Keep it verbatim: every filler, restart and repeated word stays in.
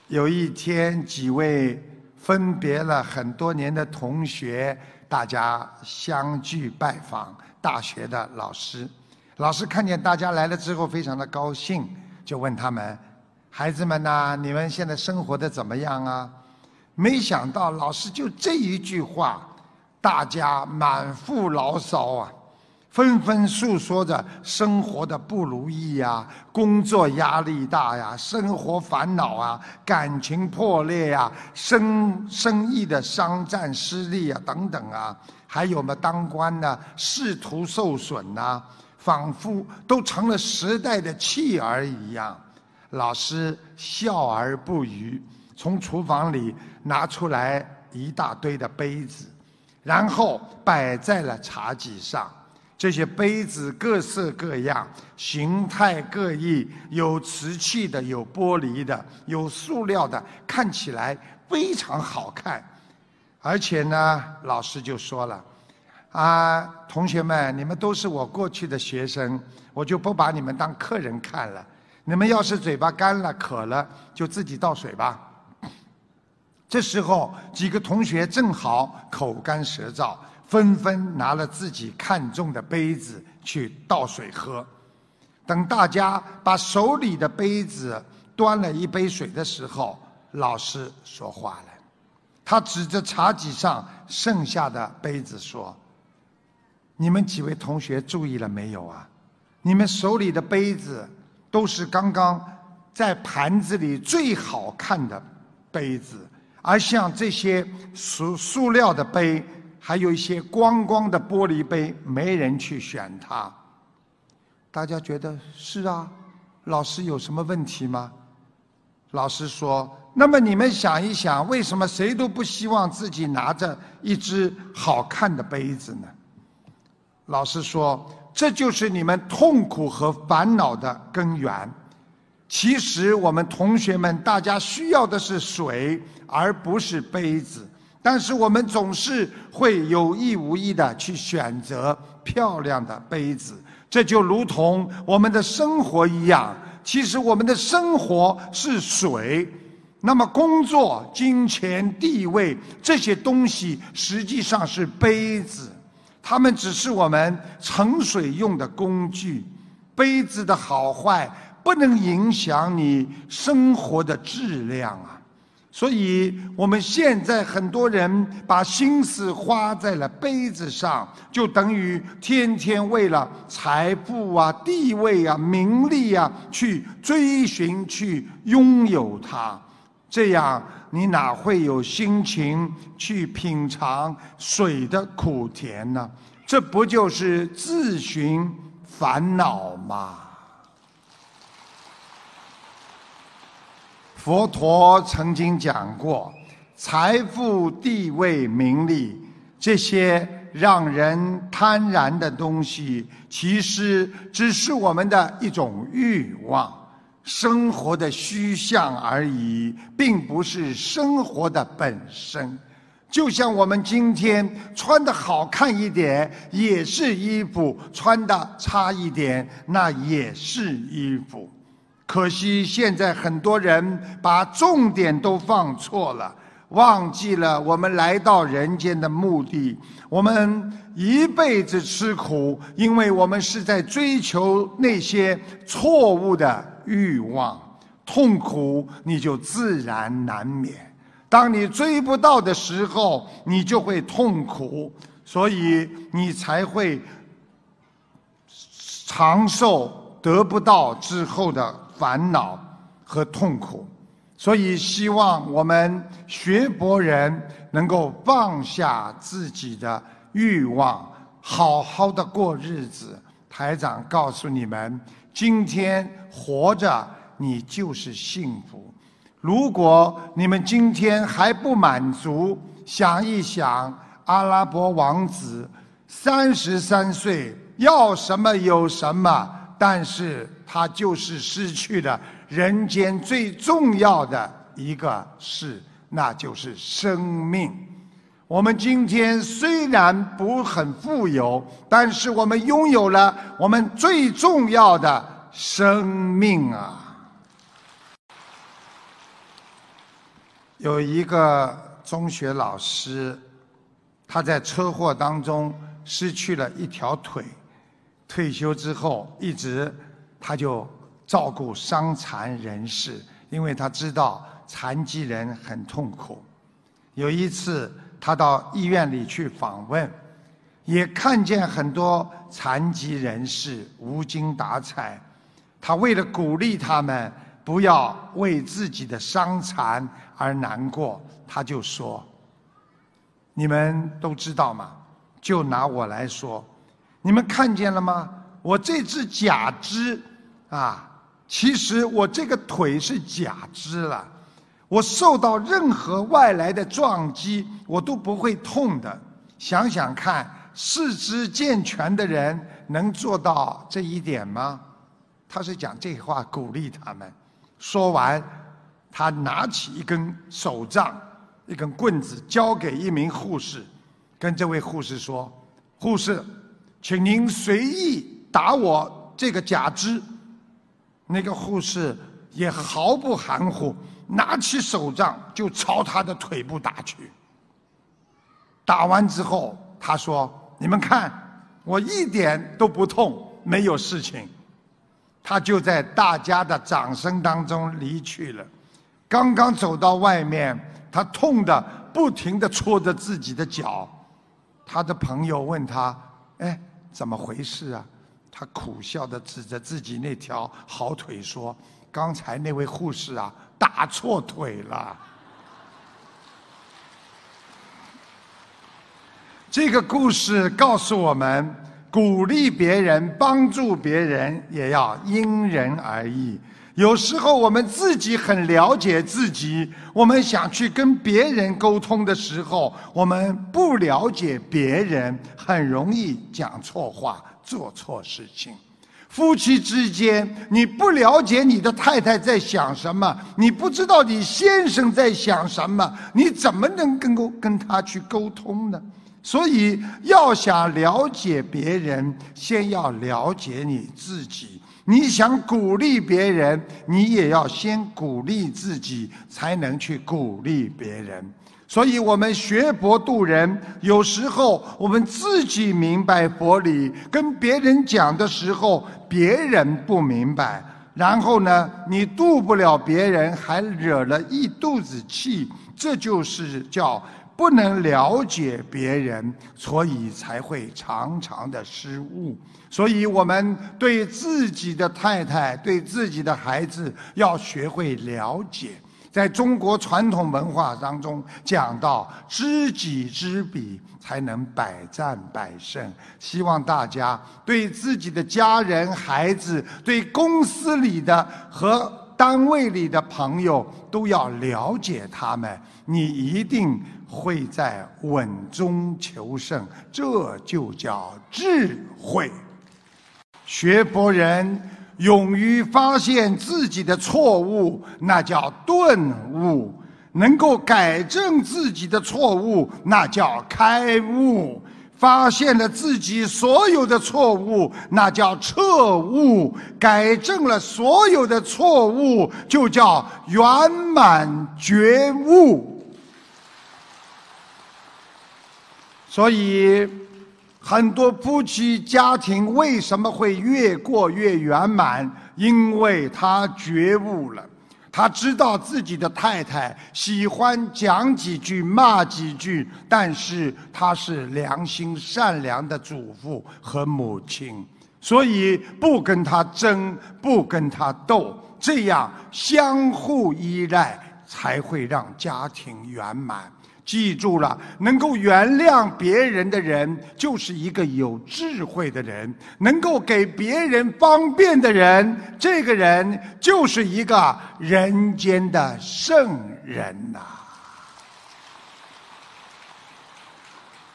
有一天，几位分别了很多年的同学，大家相聚拜访大学的老师。老师看见大家来了之后，非常的高兴，就问他们：“孩子们呐，你们现在生活的怎么样啊？”没想到老师就这一句话，大家满腹牢骚啊，纷纷诉说着生活的不如意呀、工作压力大呀、生活烦恼啊、感情破裂呀、生生意的商战失利啊等等啊，还有嘛当官呢仕途受损呐、仿佛都成了时代的弃儿一样。老师笑而不语，从厨房里拿出来一大堆的杯子，然后摆在了茶几上。这些杯子各色各样，形态各异，有瓷器的，有玻璃的，有塑料的，看起来非常好看。而且呢，老师就说了：“啊，同学们，你们都是我过去的学生，我就不把你们当客人看了。你们要是嘴巴干了、渴了，就自己倒水吧。”这时候，几个同学正好口干舌燥，纷纷拿了自己看中的杯子去倒水喝。等大家把手里的杯子端了一杯水的时候，老师说话了。他指着茶几上剩下的杯子说：“你们几位同学注意了没有啊？你们手里的杯子都是刚刚在盘子里最好看的杯子，而像这些塑塑料的杯，还有一些光光的玻璃杯，没人去选它。”大家觉得是啊，老师有什么问题吗？老师说：“那么你们想一想，为什么谁都不希望自己拿着一只好看的杯子呢？”老师说：“这就是你们痛苦和烦恼的根源。其实我们同学们大家需要的是水，而不是杯子。但是我们总是会有意无意的去选择漂亮的杯子，这就如同我们的生活一样。其实我们的生活是水，那么工作、金钱、地位这些东西实际上是杯子，它们只是我们盛水用的工具。杯子的好坏不能影响你生活的质量啊。所以我们现在很多人把心思花在了杯子上，就等于天天为了财富啊、地位啊、名利啊去追寻、去拥有它。这样你哪会有心情去品尝水的苦甜呢？这不就是自寻烦恼吗？佛陀曾经讲过，财富、地位、名利这些让人贪婪的东西，其实只是我们的一种欲望，生活的虚像而已，并不是生活的本身。就像我们今天穿得好看一点也是衣服，穿得差一点那也是衣服。可惜现在很多人把重点都放错了，忘记了我们来到人间的目的。我们一辈子吃苦，因为我们是在追求那些错误的欲望，痛苦你就自然难免。当你追不到的时候，你就会痛苦，所以你才会长寿得不到之后的烦恼和痛苦。所以希望我们学佛人能够放下自己的欲望，好好的过日子。台长告诉你们，今天活着你就是幸福。如果你们今天还不满足，想一想阿拉伯王子三十三岁，要什么有什么，但是他就是失去了人间最重要的一个事，那就是生命。我们今天虽然不很富有，但是我们拥有了我们最重要的生命啊！ 有一个中学老师，他在车祸当中失去了一条腿，退休之后一直他就照顾伤残人士，因为他知道残疾人很痛苦。有一次他到医院里去访问，也看见很多残疾人士无精打采，他为了鼓励他们不要为自己的伤残而难过，他就说：你们都知道吗？就拿我来说，你们看见了吗？我这只假肢啊，其实我这个腿是假肢了，我受到任何外来的撞击我都不会痛的。想想看，四肢健全的人能做到这一点吗？他是讲这话鼓励他们。说完，他拿起一根手杖，一根棍子，交给一名护士，跟这位护士说：护士，请您随意打我这个假肢。那个护士也毫不含糊，拿起手杖就朝他的腿部打去。打完之后，他说：你们看，我一点都不痛，没有事情。他就在大家的掌声当中离去了。刚刚走到外面，他痛得不停地戳着自己的脚。他的朋友问他：哎，怎么回事啊？他苦笑地指着自己那条好腿说：刚才那位护士啊，打错腿了。这个故事告诉我们，鼓励别人、帮助别人也要因人而异。有时候我们自己很了解自己，我们想去跟别人沟通的时候，我们不了解别人，很容易讲错话、做错事情。夫妻之间，你不了解你的太太在想什么，你不知道你先生在想什么，你怎么能跟跟他去沟通呢？所以要想了解别人，先要了解你自己。你想鼓励别人，你也要先鼓励自己，才能去鼓励别人。所以我们学佛度人，有时候我们自己明白佛理，跟别人讲的时候，别人不明白，然后呢，你度不了别人，还惹了一肚子气，这就是叫不能了解别人，所以才会常常的失误。所以我们对自己的太太、对自己的孩子要学会了解。在中国传统文化当中讲到，知己知彼，才能百战百胜。希望大家对自己的家人、孩子，对公司里的和单位里的朋友，都要了解他们，你一定会在稳中求胜，这就叫智慧。学佛人勇于发现自己的错误，那叫顿悟；能够改正自己的错误，那叫开悟；发现了自己所有的错误，那叫彻悟；改正了所有的错误，就叫圆满觉悟。所以很多夫妻家庭为什么会越过越圆满？因为他觉悟了，他知道自己的太太喜欢讲几句骂几句，但是他是良心善良的主妇和母亲，所以不跟他争，不跟他斗，这样相互依赖，才会让家庭圆满。记住了，能够原谅别人的人，就是一个有智慧的人；能够给别人方便的人，这个人就是一个人间的圣人呐、啊。